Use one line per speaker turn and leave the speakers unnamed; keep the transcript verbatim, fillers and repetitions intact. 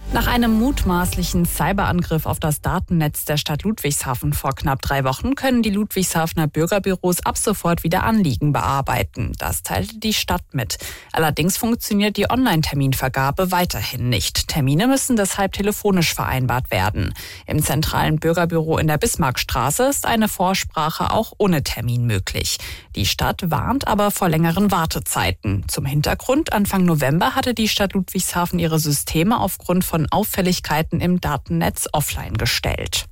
Nach einem mutmaßlichen Cyberangriff auf das Datennetz der Stadt Ludwigshafen vor knapp drei Wochen können die Ludwigshafener Bürgerbüros ab sofort wieder Anliegen bearbeiten. Das teilte die Stadt mit. Allerdings funktioniert die Online-Terminvergabe weiterhin nicht. Termine müssen deshalb telefonisch vereinbart werden. Im zentralen Bürgerbüro in der Bismarckstraße ist eine Vorsprache auch ohne Termin möglich. Die Stadt warnt aber vor längeren Wartezeiten. Zum Hintergrund: Anfang November hatte die Stadt Ludwigshafen ihre Systeme aufgrund von Auffälligkeiten im Datennetz offline gestellt.